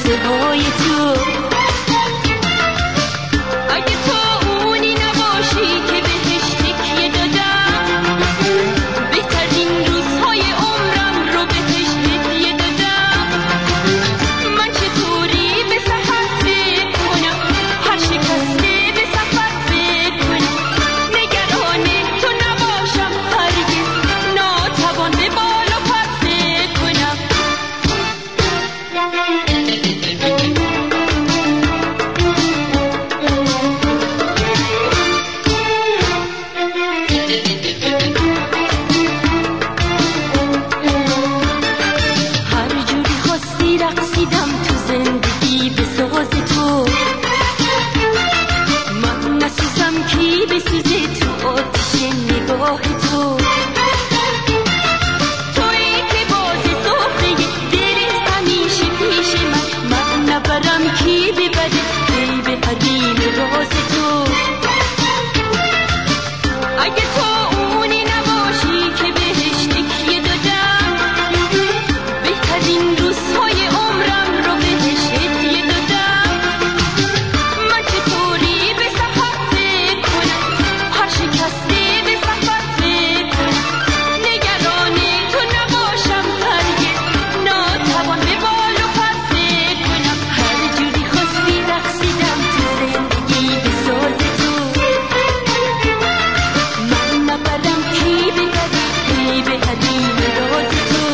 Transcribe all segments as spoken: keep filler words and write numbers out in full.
قصه های تو. اگه تو اونی نباشی که بهش تکیه دادم، بهترین روزهای عمرم رو بهش هدیه دادم. من چطوری به سفر فکر کنم، هر شکسته به سفر فکر کنم. نگران تو نباشم هرگز، ناتوان به بال و پر فکر کنم. هر جوری خواستی رقصیدم تو زندگی به ساز تو. من نسوزم کی بسوزه تو آتش نگاه تو. تویی که باز سفره دلت همیشه پیش من. من نبرم کی ببره پی به حریم راز تو. اگه تو اونی نباشی که بهش تکیه دادم، بهترین روزهای عمرم رو بهش هدیه دادم. من چطوری به سفر فکر کنم، هر شکسته به سفر فکر کنم. نگران تو نباشم هرگز، ناتوان به بال و پر فکر کنم. هر جوری خواستی رقصیدم تو زندگی به ساز تو. من نبرم کی ببره پی به حریم راز تو.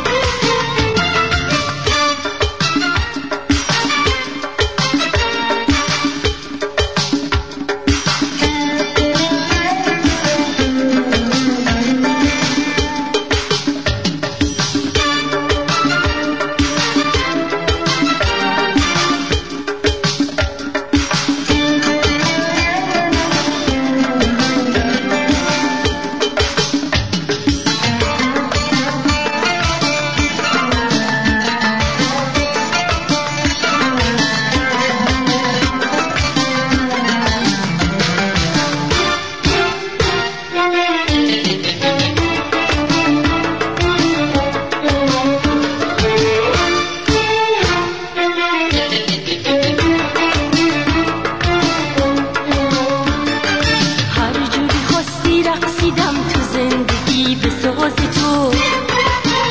هر جوری خواستی رقصیدم تو زندگی به ساز تو.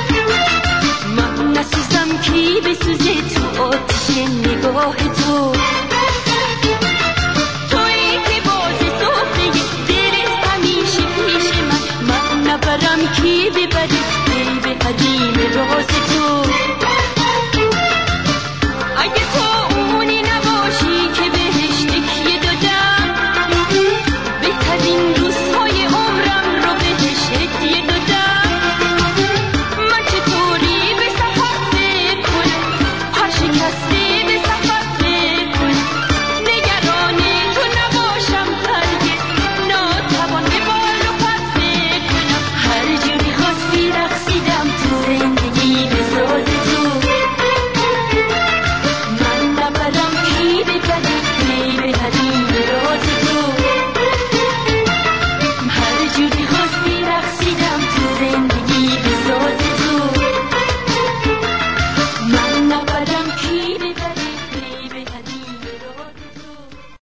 من نسوزم کی بسوزه تو آتش نگاه تو.